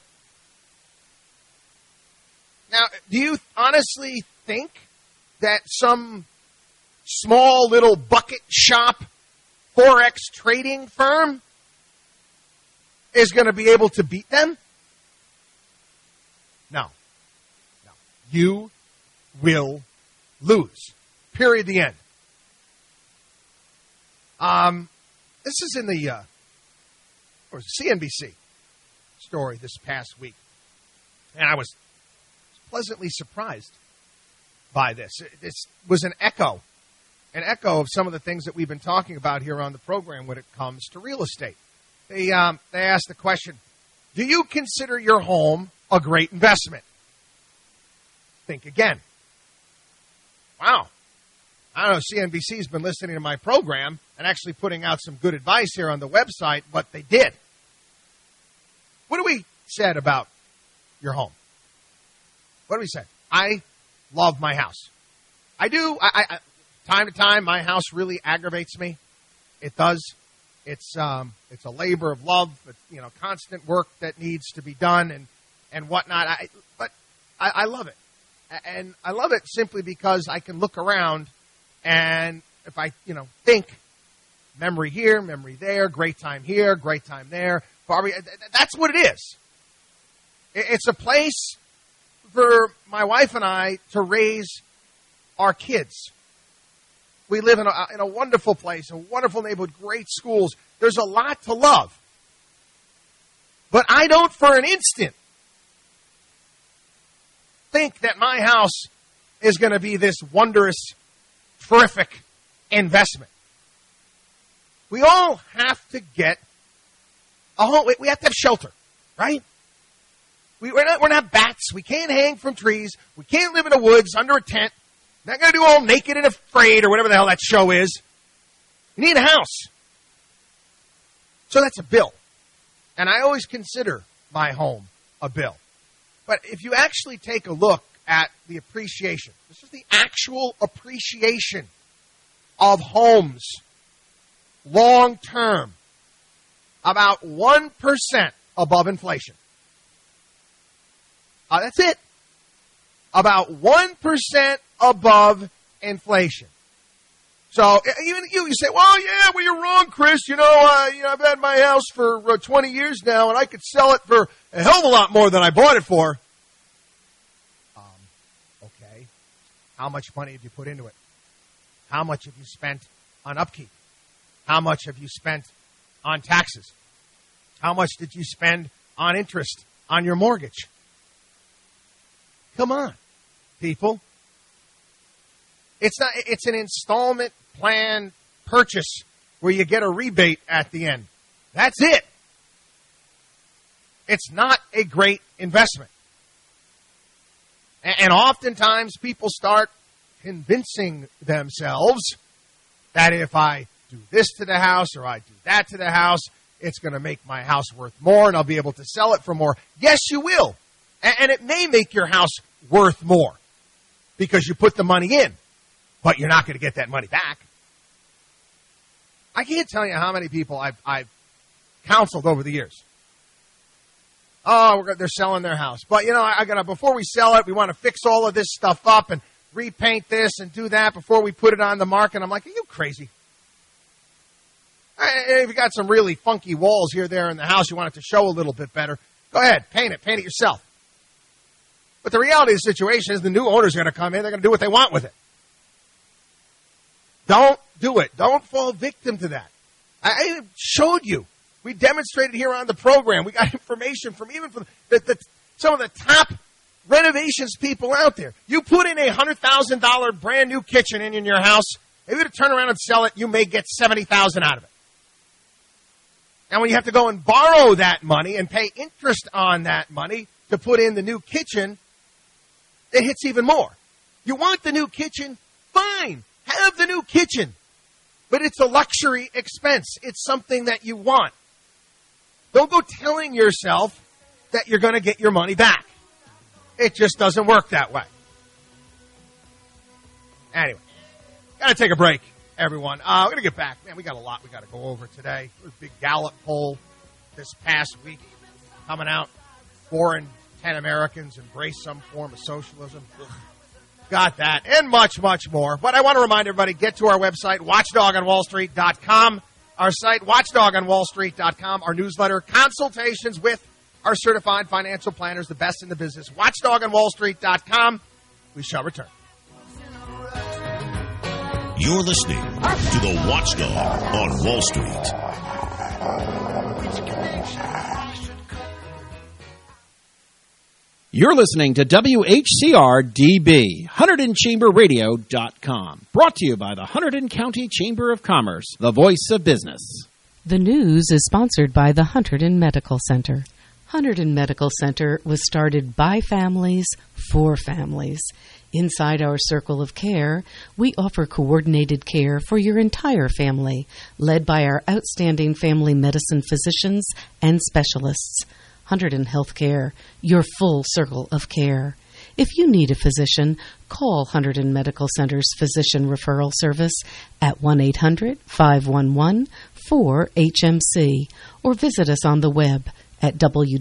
Now, do you honestly think that some small little bucket shop Forex trading firm is going to be able to beat them? No. You will lose. Period. The end. This is in the CNBC story this past week, and I was pleasantly surprised by this. This was an echo of some of the things that we've been talking about here on the program when it comes to real estate. They asked the question, do you consider your home a great investment? Think again. Wow. I don't know, CNBC's been listening to my program and actually putting out some good advice here on the website, but they did. What do we said about your home? What do we say? I love my house. I do. I time to time, my house really aggravates me. It does. It's a labor of love, but, constant work that needs to be done and whatnot. But I love it. And I love it simply because I can look around and if I, think memory here, memory there, great time here, great time there. Barbie, that's what it is. It's a place for my wife and I to raise our kids. We live in a wonderful place, a wonderful neighborhood, great schools. There's a lot to love. But I don't for an instant think that my house is going to be this wondrous, terrific investment. We all have to get a home. We have to have shelter, right? We're not bats. We can't hang from trees. We can't live in the woods under a tent. Not going to do all Naked and Afraid or whatever the hell that show is. You need a house. So that's a bill. And I always consider my home a bill. But if you actually take a look at the appreciation, this is the actual appreciation of homes long term, about 1% above inflation. That's it. About 1% above inflation. So even you say, well, you're wrong, Chris. I've had my house for 20 years now, and I could sell it for a hell of a lot more than I bought it for. Okay. How much money have you put into it? How much have you spent on upkeep? How much have you spent on taxes? How much did you spend on interest on your mortgage? Come on, people. It's an installment plan purchase where you get a rebate at the end. That's it. It's not a great investment. And oftentimes people start convincing themselves that if I do this to the house or I do that to the house, it's going to make my house worth more and I'll be able to sell it for more. Yes, you will. And it may make your house worth more because you put the money in, but you're not going to get that money back. I can't tell you how many people I've counseled over the years. Oh, they're selling their house. But, before we sell it, we want to fix all of this stuff up and repaint this and do that before we put it on the market. I'm like, are you crazy? If you got some really funky walls here, there in the house, you want it to show a little bit better, go ahead, paint it yourself. But the reality of the situation is the new owner's going to come in, they're going to do what they want with it. Don't do it. Don't fall victim to that. I showed you. We demonstrated here on the program. We got information from some of the top renovations people out there. You put in a $100,000 brand new kitchen in your house, if you to turn around and sell it, you may get $70,000 out of it. And when you have to go and borrow that money and pay interest on that money to put in the new kitchen, it hits even more. You want the new kitchen? Fine. Have the new kitchen. But it's a luxury expense. It's something that you want. Don't go telling yourself that you're going to get your money back. It just doesn't work that way. Anyway, got to take a break, everyone. We're going to get back. Man, we got a lot we got to go over today. There's a big Gallup poll this past week coming out. 4 in 10 Americans embrace some form of socialism. Ugh. Got that and much, much more. But I want to remind everybody, get to our website, watchdogonwallstreet.com. Our site, watchdogonwallstreet.com. Our newsletter, consultations with our certified financial planners, the best in the business. Watchdogonwallstreet.com. We shall return. You're listening to the Watchdog on Wall Street. You're listening to WHCR-DB, HunterdonChamberRadio.com. Brought to you by the Hunterdon County Chamber of Commerce, the voice of business. The news is sponsored by the Hunterdon Medical Center. Hunterdon Medical Center was started by families for families. Inside our circle of care, we offer coordinated care for your entire family, led by our outstanding family medicine physicians and specialists. Hunterdon Healthcare, your full circle of care. If you need a physician, call Hunterdon Medical Center's Physician Referral Service at 1-800-511-4800. HMC, or visit us on the web at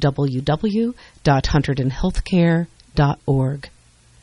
www.hunterdonhealthcare.org.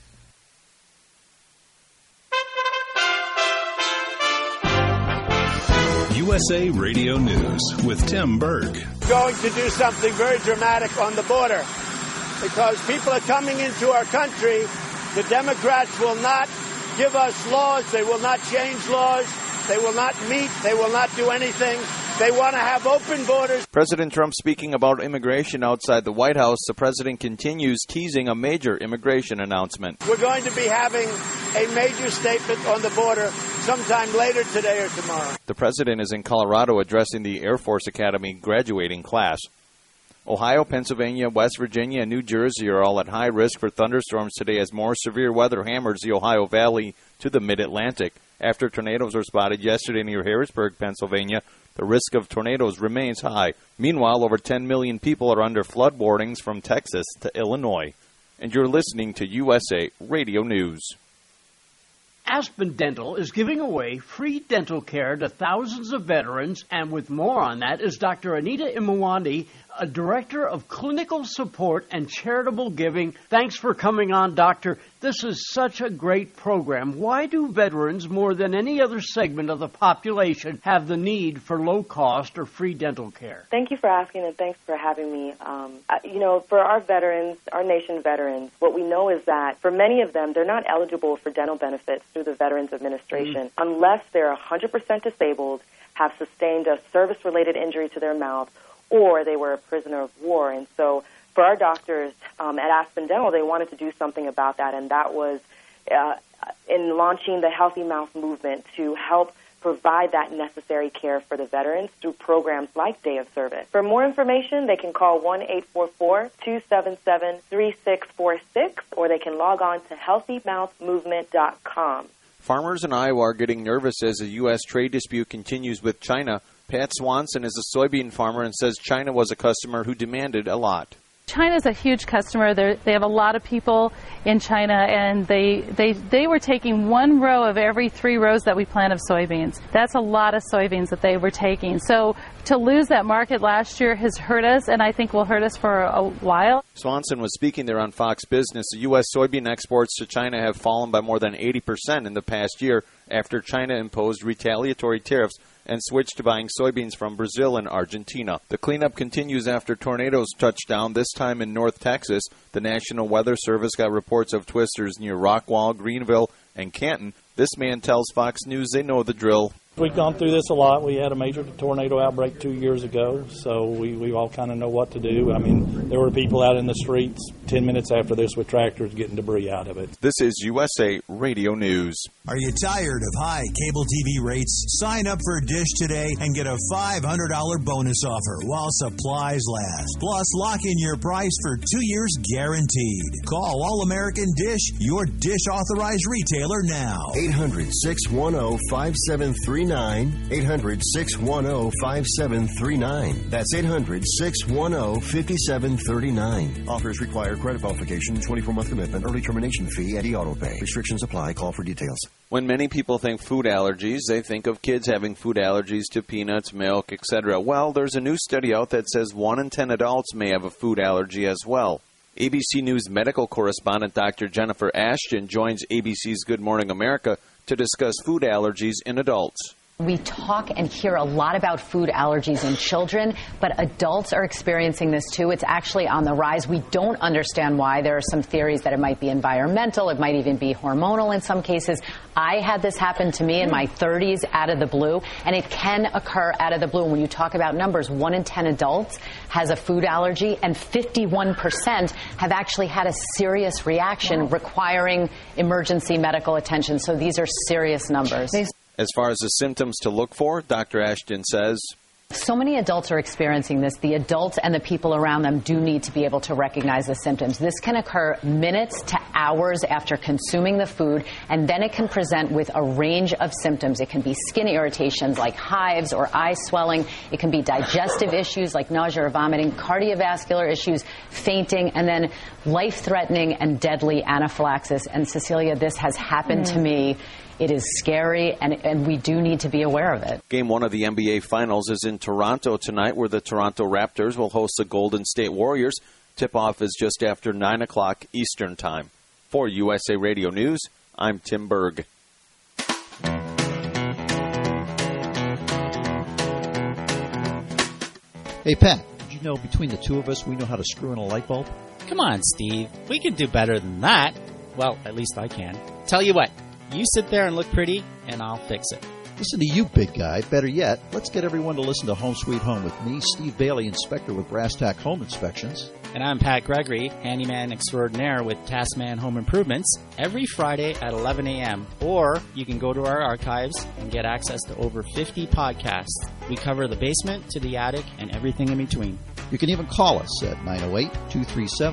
USA Radio News with Tim Berg. Going to do something very dramatic on the border because people are coming into our country. The Democrats will not give us laws. They will not change laws. They will not meet. They will not do anything. They want to have open borders. President Trump speaking about immigration outside the White House. The president continues teasing a major immigration announcement. We're going to be having a major statement on the border sometime later today or tomorrow. The president is in Colorado addressing the Air Force Academy graduating class. Ohio, Pennsylvania, West Virginia, and New Jersey are all at high risk for thunderstorms today as more severe weather hammers the Ohio Valley to the mid-Atlantic. After tornadoes were spotted yesterday near Harrisburg, Pennsylvania, the risk of tornadoes remains high. Meanwhile, over 10 million people are under flood warnings from Texas to Illinois. And you're listening to USA Radio News. Aspen Dental is giving away free dental care to thousands of veterans, and with more on that is Dr. Anita Imawandi, a director of clinical support and charitable giving. Thanks for coming on, Doctor. This is such a great program. Why do veterans, more than any other segment of the population, have the need for low-cost or free dental care? Thank you for asking, and thanks for having me. For our veterans, our nation veterans, what we know is that for many of them, they're not eligible for dental benefits through the Veterans Administration unless they're 100% disabled, have sustained a service-related injury to their mouth, or they were a prisoner of war. And so for our doctors at Aspen Dental, they wanted to do something about that, and that was in launching the Healthy Mouth movement to help provide that necessary care for the veterans through programs like Day of Service. For more information, they can call 1-844-277-3646, or they can log on to healthymouthmovement.com. Farmers in Iowa are getting nervous as the U.S. trade dispute continues with China. Pat Swanson is a soybean farmer and says China was a customer who demanded a lot. China's a huge customer. They have a lot of people in China, and they were taking 1 row of every 3 rows that we plant of soybeans. That's a lot of soybeans that they were taking. So to lose that market last year has hurt us, and I think will hurt us for a while. Swanson was speaking there on Fox Business. The U.S. soybean exports to China have fallen by more than 80% in the past year after China imposed retaliatory tariffs and switched to buying soybeans from Brazil and Argentina. The cleanup continues after tornadoes touched down, this time in North Texas. The National Weather Service got reports of twisters near Rockwall, Greenville, and Canton. This man tells Fox News they know the drill. We've gone through this a lot. We had a major tornado outbreak 2 years ago, so we all kind of know what to do. I mean, there were people out in the streets 10 minutes after this with tractors getting debris out of it. This is USA Radio News. Are you tired of high cable TV rates? Sign up for Dish today and get a $500 bonus offer while supplies last. Plus, lock in your price for 2 years guaranteed. Call All American Dish, your Dish authorized retailer now. 800-610-5739. 800-610-5739. That's 800-610-5739. Offers require credit qualification, 24-month commitment, early termination fee, Eddie Auto Pay. Restrictions apply. Call for details. When many people think food allergies, they think of kids having food allergies to peanuts, milk, etc. Well, there's a new study out that says 1 in 10 adults may have a food allergy as well. ABC News medical correspondent Dr. Jennifer Ashton joins ABC's Good Morning America to discuss food allergies in adults. We talk and hear a lot about food allergies in children, but adults are experiencing this too. It's actually on the rise. We don't understand why. There are some theories that it might be environmental. It might even be hormonal in some cases. I had this happen to me in my 30s out of the blue, and it can occur out of the blue. And when you talk about numbers, 1 in 10 adults has a food allergy, and 51% have actually had a serious reaction requiring emergency medical attention. So these are serious numbers. As far as the symptoms to look for, Dr. Ashton says, so many adults are experiencing this. The adults and the people around them do need to be able to recognize the symptoms. This can occur minutes to hours after consuming the food, and then it can present with a range of symptoms. It can be skin irritations like hives or eye swelling. It can be digestive issues like nausea or vomiting, cardiovascular issues, fainting, and then life-threatening and deadly anaphylaxis. And Cecilia, this has happened to me It is scary, and we do need to be aware of it. Game 1 of the NBA Finals is in Toronto tonight, where the Toronto Raptors will host the Golden State Warriors. Tip-off is just after 9 o'clock Eastern Time. For USA Radio News, I'm Tim Berg. Hey, Pat, did you know between the two of us we know how to screw in a light bulb? Come on, Steve. We can do better than that. Well, at least I can. Tell you what, you sit there and look pretty, and I'll fix it. Listen to you, big guy. Better yet, let's get everyone to listen to Home Sweet Home with me, Steve Bailey, inspector with Brass Tack Home Inspections. And I'm Pat Gregory, handyman extraordinaire with Taskman Home Improvements, every Friday at 11 a.m. Or you can go to our archives and get access to over 50 podcasts. We cover the basement to the attic and everything in between. You can even call us at 908-237